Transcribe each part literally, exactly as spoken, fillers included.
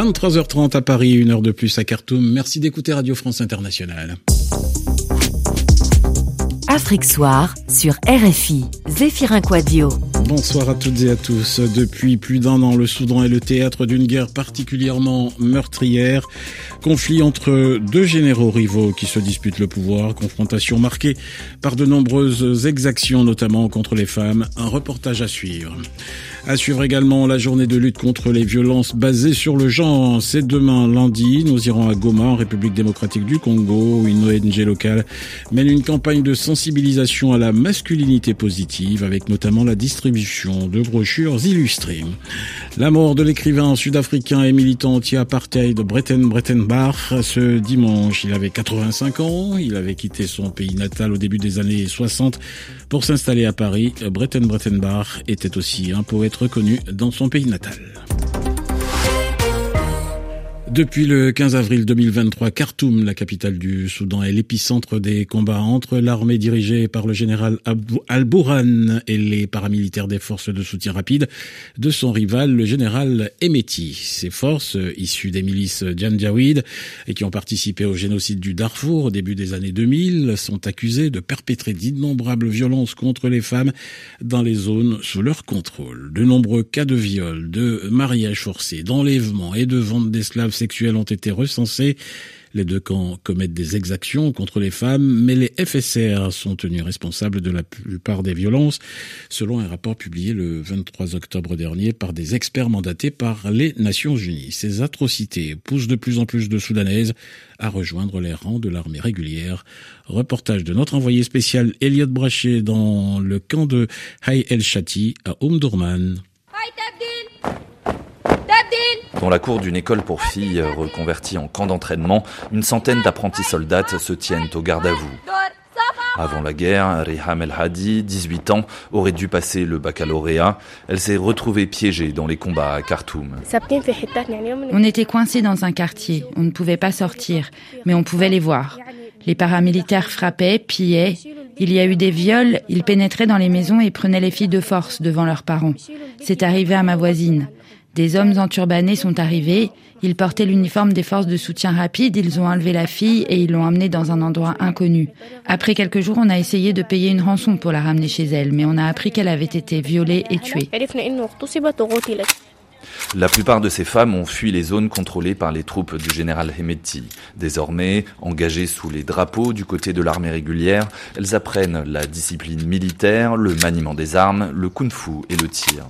vingt-trois heures trente à Paris, une heure de plus à Khartoum. Merci d'écouter Radio France Internationale. Afrique Soir sur R F I, Zéphirin Quadio. Bonsoir à toutes et à tous. Depuis plus d'un an, le Soudan est le théâtre d'une guerre particulièrement meurtrière. Conflit entre deux généraux rivaux qui se disputent le pouvoir. Confrontation marquée par de nombreuses exactions, notamment contre les femmes. Un reportage à suivre. À suivre également la journée de lutte contre les violences basées sur le genre. C'est demain lundi. Nous irons à Goma, en République démocratique du Congo, où une O N G locale mène une campagne de sensibilisation à la masculinité positive, avec notamment la distribution de brochures illustrées. La mort de l'écrivain sud-africain et militant anti-apartheid Bretten Breitenbach ce dimanche. Il avait quatre-vingt-cinq ans. Il avait quitté son pays natal au début des années soixante pour s'installer à Paris. Bretten Breitenbach était aussi un poète reconnu dans son pays natal. Depuis le quinze avril deux mille vingt-trois, Khartoum, la capitale du Soudan, est l'épicentre des combats entre l'armée dirigée par le général Al-Bourhan et les paramilitaires des forces de soutien rapide de son rival, le général Hemeti. Ces forces, issues des milices Janjaweed et qui ont participé au génocide du Darfour au début des années deux mille, sont accusées de perpétrer d'innombrables violences contre les femmes dans les zones sous leur contrôle. De nombreux cas de viol, de mariage forcé, d'enlèvement et de vente d'esclaves sexuels ont été recensés. Les deux camps commettent des exactions contre les femmes, mais les F S R sont tenus responsables de la plupart des violences, selon un rapport publié le vingt-trois octobre dernier par des experts mandatés par les Nations Unies. Ces atrocités poussent de plus en plus de Soudanaises à rejoindre les rangs de l'armée régulière. Reportage de notre envoyé spécial Elliot Brachet dans le camp de Haï El Chati à Omdurman. Dans la cour d'une école pour filles reconvertie en camp d'entraînement, une centaine d'apprentis soldates se tiennent au garde à vous. Avant la guerre, Riham El Hadi, dix-huit ans, aurait dû passer le baccalauréat. Elle s'est retrouvée piégée dans les combats à Khartoum. On était coincés dans un quartier, on ne pouvait pas sortir, mais on pouvait les voir. Les paramilitaires frappaient, pillaient. Il y a eu des viols, ils pénétraient dans les maisons et prenaient les filles de force devant leurs parents. C'est arrivé à ma voisine. Des hommes enturbannés sont arrivés, ils portaient l'uniforme des forces de soutien rapide, ils ont enlevé la fille et ils l'ont emmenée dans un endroit inconnu. Après quelques jours, on a essayé de payer une rançon pour la ramener chez elle, mais on a appris qu'elle avait été violée et tuée. La plupart de ces femmes ont fui les zones contrôlées par les troupes du général Hemeti. Désormais, engagées sous les drapeaux du côté de l'armée régulière, elles apprennent la discipline militaire, le maniement des armes, le kung-fu et le tir.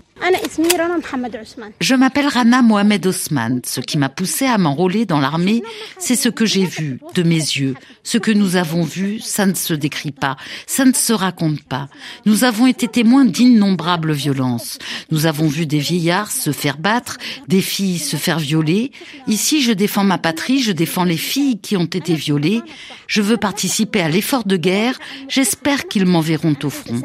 Je m'appelle Rana Mohamed Osman. Ce qui m'a poussée à m'enrôler dans l'armée, c'est ce que j'ai vu de mes yeux. Ce que nous avons vu, ça ne se décrit pas, ça ne se raconte pas. Nous avons été témoins d'innombrables violences. Nous avons vu des vieillards se faire battre, des filles se faire violer. Ici, je défends ma patrie, je défends les filles qui ont été violées. Je veux participer à l'effort de guerre. J'espère qu'ils m'enverront au front.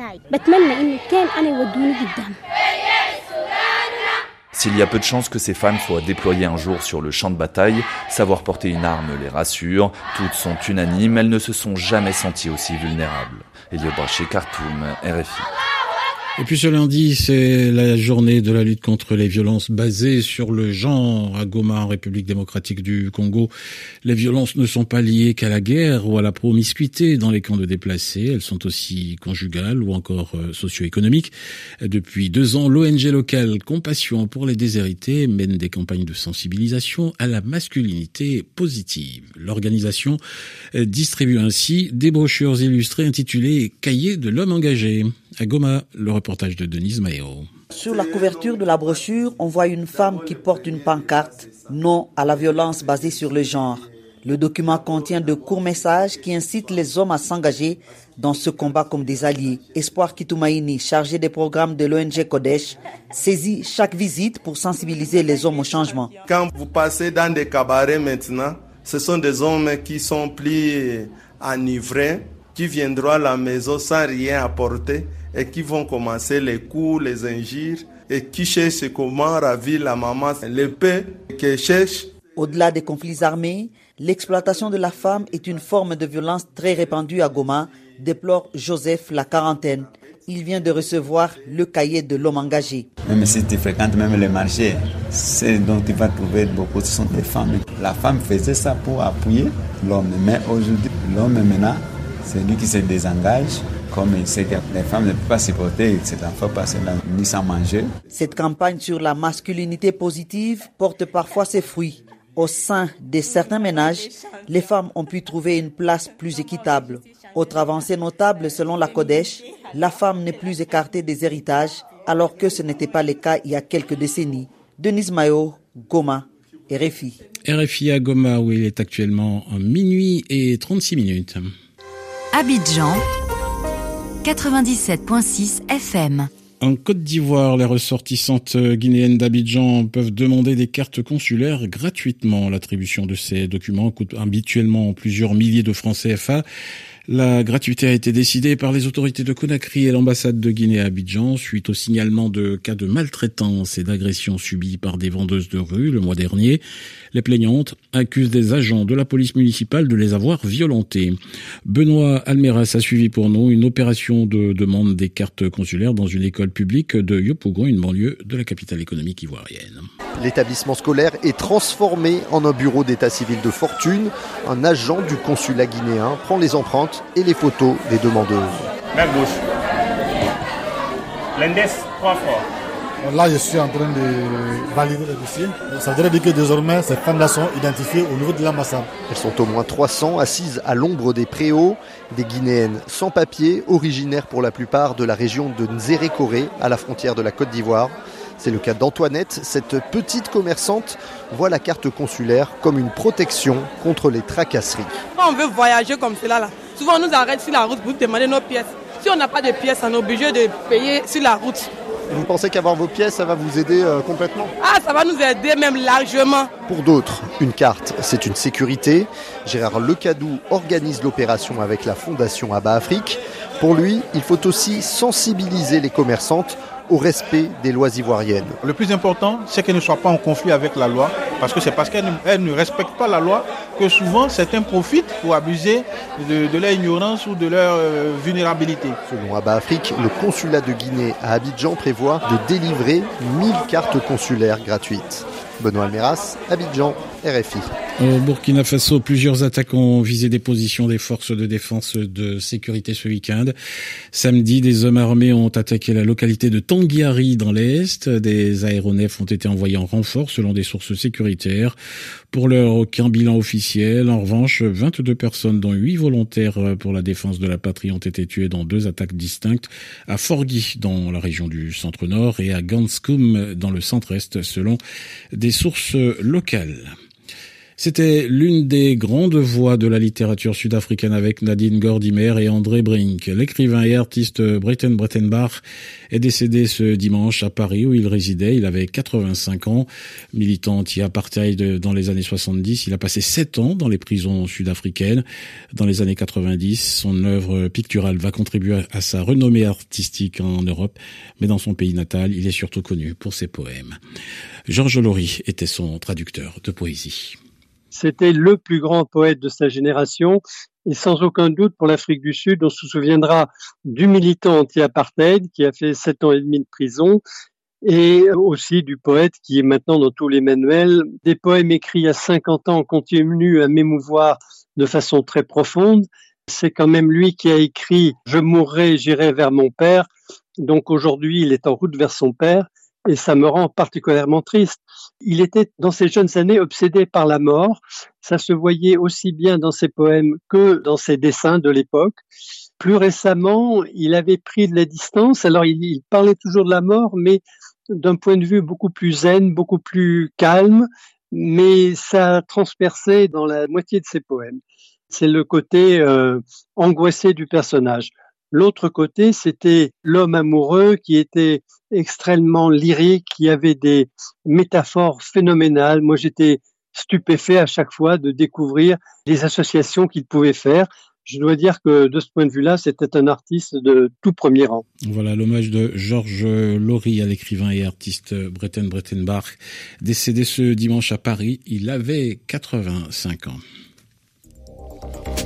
S'il y a peu de chances que ces femmes soient déployées un jour sur le champ de bataille, savoir porter une arme les rassure. Toutes sont unanimes, elles ne se sont jamais senties aussi vulnérables. Elliot Brachet, Khartoum, R F I. Et puis ce lundi, c'est la journée de la lutte contre les violences basées sur le genre à Goma, en République démocratique du Congo. Les violences ne sont pas liées qu'à la guerre ou à la promiscuité dans les camps de déplacés. Elles sont aussi conjugales ou encore socio-économiques. Depuis deux ans, l'O N G locale Compassion pour les déshérités mène des campagnes de sensibilisation à la masculinité positive. L'organisation distribue ainsi des brochures illustrées intitulées « Cahiers de l'homme engagé ». À Goma, le reportage de Denise Maéro. Sur la couverture de la brochure, on voit une femme qui porte une pancarte « Non à la violence basée sur le genre ». Le document contient de courts messages qui incitent les hommes à s'engager dans ce combat comme des alliés. Espoir Kitoumaïni, chargé des programmes de l'O N G Kodesh, saisit chaque visite pour sensibiliser les hommes au changement. Quand vous passez dans des cabarets maintenant, ce sont des hommes qui sont plus enivrés, qui viendront à la maison sans rien apporter et qui vont commencer les coups, les injures et qui cherchent comment ravir la maman, le peu qu'ils cherchent. Au-delà des conflits armés, l'exploitation de la femme est une forme de violence très répandue à Goma, déplore Joseph, la quarantaine. il vient de recevoir le cahier de l'homme engagé. Même si tu fréquentes même les marchés, c'est dont tu vas trouver beaucoup, ce sont des femmes. La femme faisait ça pour appuyer l'homme, mais aujourd'hui, l'homme maintenant, c'est lui qui se désengage. Comme il sait que les femmes ne peuvent pas supporter cet enfant passer la nuit sans manger. Cette campagne sur la masculinité positive porte parfois ses fruits. Au sein de certains ménages, les femmes ont pu trouver une place plus équitable. Autre avancée notable selon la Kodesh, la femme n'est plus écartée des héritages, alors que ce n'était pas le cas il y a quelques décennies. Denise Mayo, Goma, R F I. R F I à Goma, où il est actuellement minuit et trente-six minutes. Abidjan, quatre-vingt-dix-sept virgule six F M. En Côte d'Ivoire, les ressortissantes guinéennes d'Abidjan peuvent demander des cartes consulaires gratuitement. L'attribution de ces documents coûte habituellement plusieurs milliers de francs C F A. La gratuité a été décidée par les autorités de Conakry et l'ambassade de Guinée à Abidjan suite au signalement de cas de maltraitance et d'agressions subies par des vendeuses de rue le mois dernier. Les plaignantes accusent des agents de la police municipale de les avoir violentées. Benoît Almeras a suivi pour nous une opération de demande des cartes consulaires dans une école publique de Yopougon, une banlieue de la capitale économique ivoirienne. L'établissement scolaire est transformé en un bureau d'état civil de fortune. Un agent du consulat guinéen prend les empreintes et les photos des demandeuses. Main gauche. L'index, trois fois. Là, je suis en train de valider le dossier. Ça veut dire que désormais, ces femmes-là sont identifiées au niveau de l'ambassade. Elles sont au moins trois cents, assises à l'ombre des préaux. Des Guinéennes sans papier, originaires pour la plupart de la région de Nzérékoré, à la frontière de la Côte d'Ivoire. C'est le cas d'Antoinette. Cette petite commerçante voit la carte consulaire comme une protection contre les tracasseries. Quand on veut voyager comme cela, là, souvent on nous arrête sur la route pour demander nos pièces. Si on n'a pas de pièces, on est obligé de payer sur la route. Vous pensez qu'avoir vos pièces, ça va vous aider euh, complètement ? Ah, ça va nous aider même largement. Pour d'autres, une carte, c'est une sécurité. Gérard Lecadou organise l'opération avec la Fondation Abba Afrique. Pour lui, il faut aussi sensibiliser les commerçantes au respect des lois ivoiriennes. Le plus important, c'est qu'elles ne soient pas en conflit avec la loi, parce que c'est parce qu'elles ne, ne respectent pas la loi que souvent certains profitent pour abuser de, de leur ignorance ou de leur euh, vulnérabilité. Selon Abba Afrique, le consulat de Guinée à Abidjan prévoit de délivrer mille cartes consulaires gratuites. Benoît Almeras, Abidjan, R F I. Au Burkina Faso, plusieurs attaques ont visé des positions des forces de défense de sécurité ce week-end. Samedi, des hommes armés ont attaqué la localité de Tanguiari dans l'Est. Des aéronefs ont été envoyés en renfort selon des sources sécuritaires. Pour l'heure, aucun bilan officiel. En revanche, vingt-deux personnes, dont huit volontaires pour la défense de la patrie, ont été tuées dans deux attaques distinctes à Forgui, dans la région du centre-nord, et à Ganskoum, dans le centre-est, selon des sources locales. C'était l'une des grandes voix de la littérature sud-africaine avec Nadine Gordimer et André Brink. L'écrivain et artiste Breiten Breitenbach est décédé ce dimanche à Paris où il résidait. Il avait quatre-vingt-cinq ans. Militant anti-apartheid dans les années soixante-dix, il a passé sept ans dans les prisons sud-africaines. Dans les années quatre-vingt-dix, son œuvre picturale va contribuer à sa renommée artistique en Europe. Mais dans son pays natal, il est surtout connu pour ses poèmes. Georges Laurie était son traducteur de poésie. C'était le plus grand poète de sa génération et sans aucun doute pour l'Afrique du Sud, on se souviendra du militant anti-apartheid qui a fait sept ans et demi de prison et aussi du poète qui est maintenant dans tous les manuels. Des poèmes écrits à cinquante ans continuent à m'émouvoir de façon très profonde. C'est quand même lui qui a écrit « Je mourrai, j'irai vers mon père ». Donc aujourd'hui, il est en route vers son père. Et ça me rend particulièrement triste. Il était, dans ses jeunes années, obsédé par la mort. Ça se voyait aussi bien dans ses poèmes que dans ses dessins de l'époque. Plus récemment, il avait pris de la distance. Alors, il, il parlait toujours de la mort, mais d'un point de vue beaucoup plus zen, beaucoup plus calme. Mais ça transperçait dans la moitié de ses poèmes. C'est le côté euh, angoissé du personnage. L'autre côté, c'était l'homme amoureux qui était extrêmement lyrique, qui avait des métaphores phénoménales. Moi, j'étais stupéfait à chaque fois de découvrir les associations qu'il pouvait faire. Je dois dire que de ce point de vue-là, c'était un artiste de tout premier rang. Voilà l'hommage de Georges Laurie à l'écrivain et artiste Breiten Breitenbach, décédé ce dimanche à Paris. Il avait quatre-vingt-cinq ans.